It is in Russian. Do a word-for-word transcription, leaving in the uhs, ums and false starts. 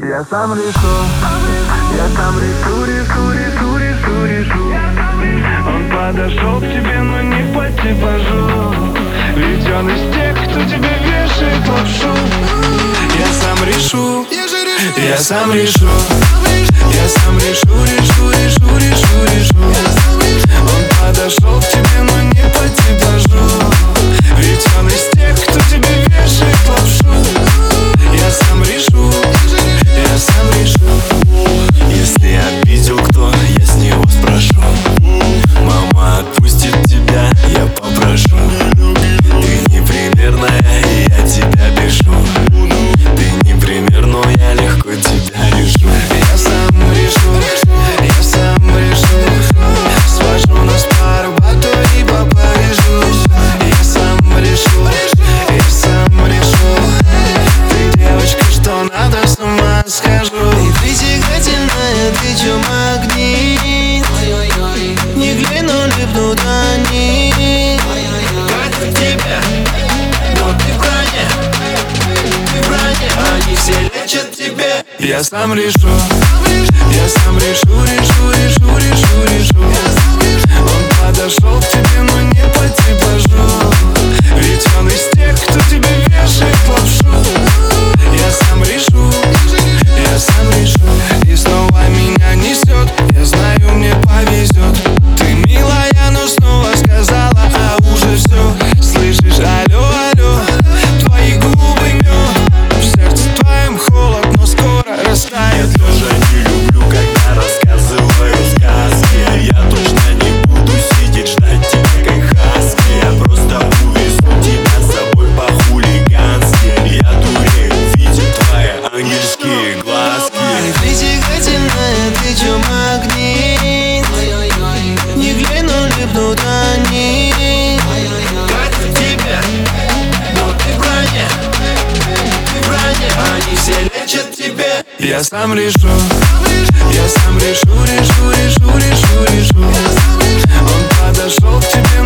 Я сам решу, я сам решу, решу, решу, решу, решу. Он подошел к тебе, но не по типажу, ведь он из тех, кто тебе вешает лапшу. Я сам решу, я сам решу, я сам решу, решу, решу, решу, решу. Он подошел к тебе, но не по типажу, ведь он из тех, кто тебе вешает лапшу. Я сам решу, я сам решу. Если обидел кто, я с него спрошу. Мама отпустит тебя, я попрошу. Ты непримерная, и я тебя бешу. Ты непримерная, я легко тебя решу. Я сам решу, я сам решу. Свожу нас пару бату и повяжусь. Я сам решу, я сам решу. Ты девочка, что надо, с ума схожу. Ты притягательная, ты чё магнит. Не гляну, липнут они. Как тебе? Но ты в броне, ты в броне. Они все лечат тебе. Я сам решу, я сам решу, решу, решу, решу, решу. Он подошел к тебе, но не по типажу, ведь он из тех, кто тебе вешает лапшу. Я сам решу, я сам решу. И снова меня несет, я знаю, мне повезет. Ты милая, но снова сказала, а уже все. Слышишь, алло, алло, твои губы мед. В сердце твоем холод, но скоро растает. Я тоже не люблю, когда рассказываю сказки. Я точно не буду сидеть, ждать тебя как хаски. Я просто увезу тебя с собой по-хулигански. Я дурею, видя твои ангельские глазки. Ты притягательная, ты чё магнит. Не гляну, липнут они. Как тебе? Но ты в броне, ты в броне. Они все лечат тебе. Я сам решу, я сам решу, решу, решу, решу, решу. Он подошел к тебе,